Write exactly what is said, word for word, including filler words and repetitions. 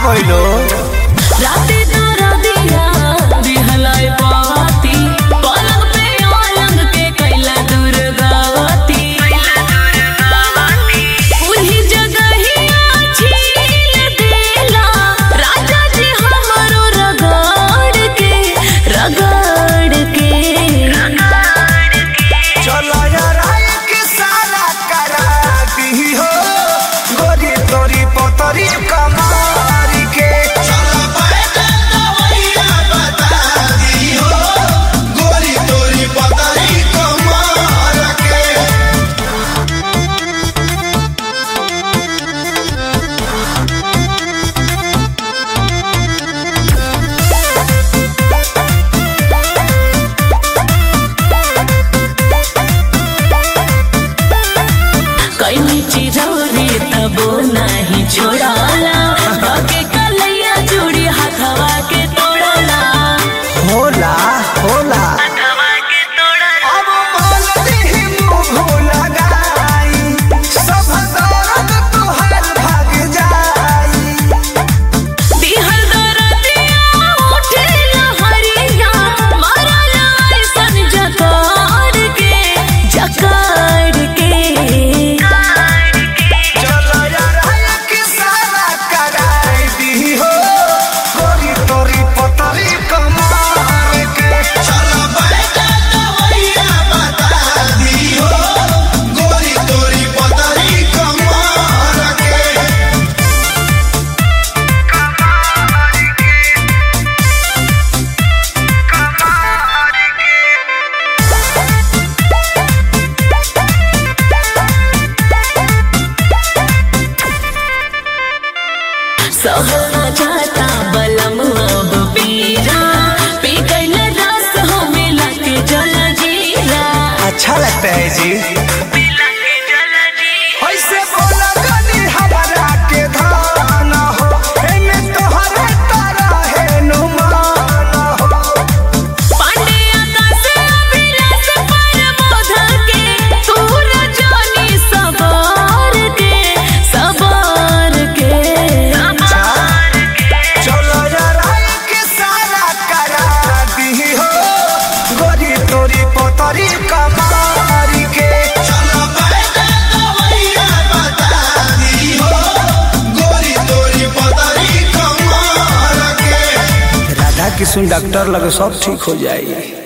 भइलो राते तोरा दिया दिहलाई पाती पलंग पे पलंग के कैला दुर्गावती उन्हीं जगहिया छील देला राजा जी हमरो रगड़ के रगड़ के चलो यार के सारा करा दी हो गोरी तोरी पोतरी कमार के चलो बैठे तो भैया बता दी हो गोरी तोरी पतरी कमार के कहीं चिरौरी तबो नहीं छोड़ाला बाके कलैया चूड़ी हथवा के तोड़ला होला होला हथवा के तोड़ला अब बोल दी मुंह लगाई सब दर्द तोहर भाग जाई दिहर दरदिया उठे लहरिया मारला ऐसन जकार के जकार के चलो यार के सारा कराई दी हो गोरी तोरी पोतरी कमार के चलो बैठे तो भैया बता दी हो गोरी तोरी पतरी कमार के सहना जाता बलम अब पीरा पी गइल रस हो मिला के जल जीरा अच्छा लगता है जी मिला के जल जीरा ऐसे बोला गनी हमारा के धाना हो एने तोहरे तारा है नुमान हो पांडे आकाश अभिलाष पर बोधा के तू रजनी सवार के सवार के चलो यार के सारा करा दी हो गोरी तोरी पोतरी कमार के चलो बैठे तो भैया बता दी हो गोरी तोरी पतरी कमार के राधा किशन डॉक्टर लगे सब ठीक हो जाए।